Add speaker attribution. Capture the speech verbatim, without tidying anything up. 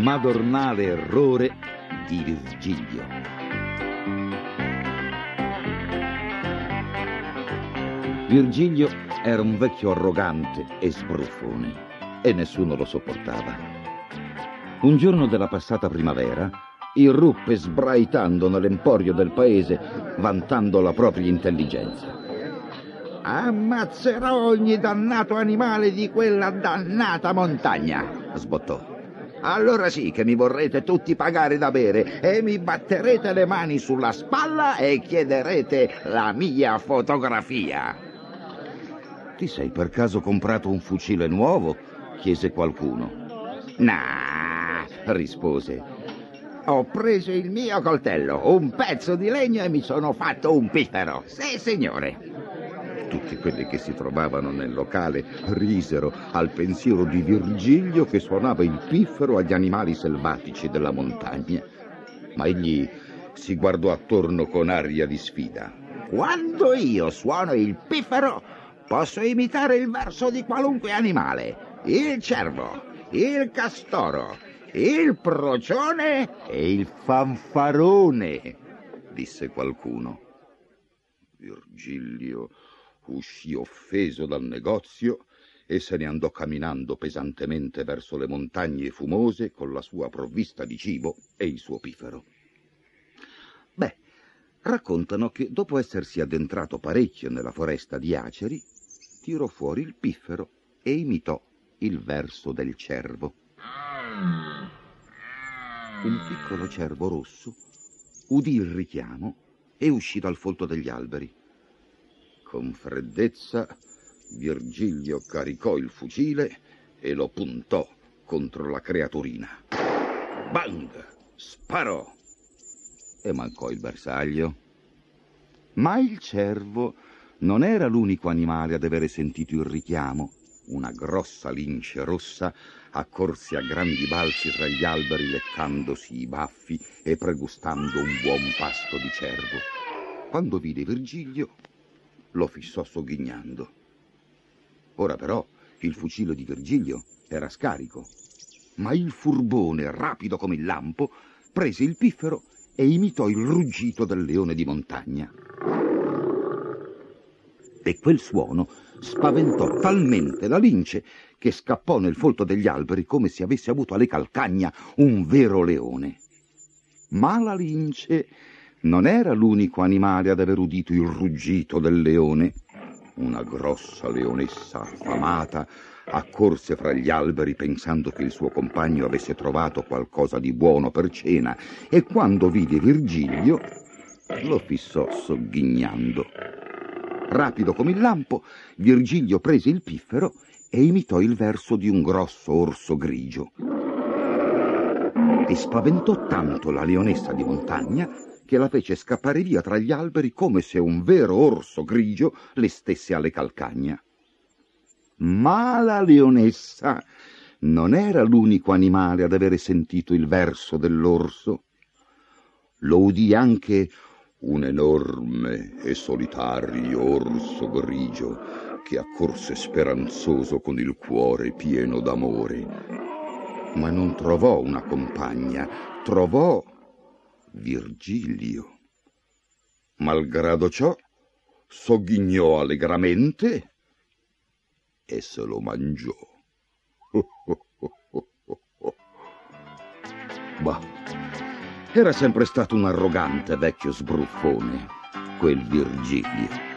Speaker 1: madornale errore di Virgilio. Virgilio era un vecchio arrogante e sbruffone e nessuno lo sopportava. Un giorno della passata primavera irruppe sbraitando nell'emporio del paese, vantando la propria intelligenza.
Speaker 2: Ammazzerò ogni dannato animale di quella dannata montagna, sbottò. Allora sì che mi vorrete tutti pagare da bere e mi batterete le mani sulla spalla e chiederete la mia fotografia.
Speaker 1: Ti sei per caso comprato un fucile nuovo? Chiese qualcuno.
Speaker 2: Nah, rispose. Ho preso il mio coltello, un pezzo di legno e mi sono fatto un piffero. Sì, signore.
Speaker 1: Tutti quelli che si trovavano nel locale risero al pensiero di Virgilio che suonava il piffero agli animali selvatici della montagna. Ma egli si guardò attorno con aria di sfida.
Speaker 2: Quando io suono il piffero, posso imitare il verso di qualunque animale. Il cervo, il castoro, il procione e il fanfarone, disse qualcuno.
Speaker 1: Virgilio uscì offeso dal negozio e se ne andò camminando pesantemente verso le montagne fumose con la sua provvista di cibo e il suo piffero. Beh, raccontano che dopo essersi addentrato parecchio nella foresta di aceri, tirò fuori il piffero e imitò il verso del cervo. Un piccolo cervo rosso udì il richiamo e uscì dal folto degli alberi. Con freddezza Virgilio caricò il fucile e lo puntò contro la creaturina. Bang! Sparò! E mancò il bersaglio. Ma il cervo non era l'unico animale ad avere sentito il richiamo. Una grossa lince rossa accorse a grandi balzi tra gli alberi leccandosi i baffi e pregustando un buon pasto di cervo. Quando vide Virgilio, lo fissò sogghignando. Ora però il fucile di Virgilio era scarico, ma il furbone, rapido come il lampo, prese il piffero e imitò il ruggito del leone di montagna. E quel suono spaventò talmente la lince che scappò nel folto degli alberi come se avesse avuto alle calcagna un vero leone. Ma la lince non era l'unico animale ad aver udito il ruggito del leone. Una grossa leonessa affamata accorse fra gli alberi pensando che il suo compagno avesse trovato qualcosa di buono per cena e quando vide Virgilio lo fissò sogghignando. Rapido come il lampo, Virgilio prese il piffero e imitò il verso di un grosso orso grigio. E spaventò tanto la leonessa di montagna che la fece scappare via tra gli alberi come se un vero orso grigio le stesse alle calcagna. Ma la leonessa non era l'unico animale ad avere sentito il verso dell'orso. Lo udì anche un enorme e solitario orso grigio che accorse speranzoso con il cuore pieno d'amore. Ma non trovò una compagna, trovò Virgilio. Malgrado ciò, sogghignò allegramente e se lo mangiò. Bah, era sempre stato un arrogante vecchio sbruffone, quel Virgilio.